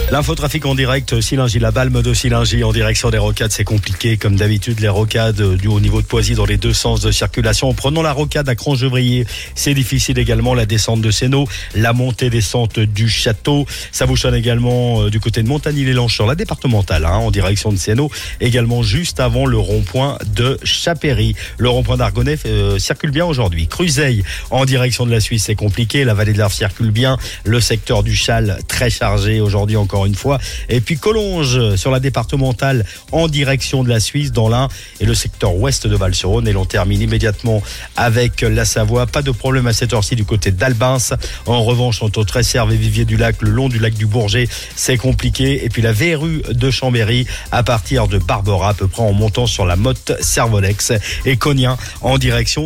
L'infotrafic en direct, Sillingy, la Balme de Sillingy en direction des rocades, c'est compliqué. Comme d'habitude, les rocades du haut niveau de Poisy dans les deux sens de circulation. Prenons la rocade à Crangevrier, c'est difficile également. La descente de Sénaux, la montée-descente du château. Ça bouchonne également du côté de Montagny-les-Langes sur la départementale, en direction de Sénaux. Également juste avant le rond-point de Chapéry. Le rond-point d'Argonnet circule bien aujourd'hui. Cruzeil en direction de la Suisse, c'est compliqué. La vallée de l'Arve circule bien. Le secteur du Châle très chargé aujourd'hui encore une fois. Et puis Collonges sur la départementale en direction de la Suisse dans l'Ain et le secteur ouest de Val-sur-Rhône. Et l'on termine immédiatement avec la Savoie. Pas de problème à cette heure-ci du côté d'Albins. En revanche, entre Tresserve et Vivier-du-Lac, le long du lac du Bourget, c'est compliqué. Et puis la verrue de Chambéry à partir de Barbera, à peu près en montant sur la Motte Servolex et Cognien en direction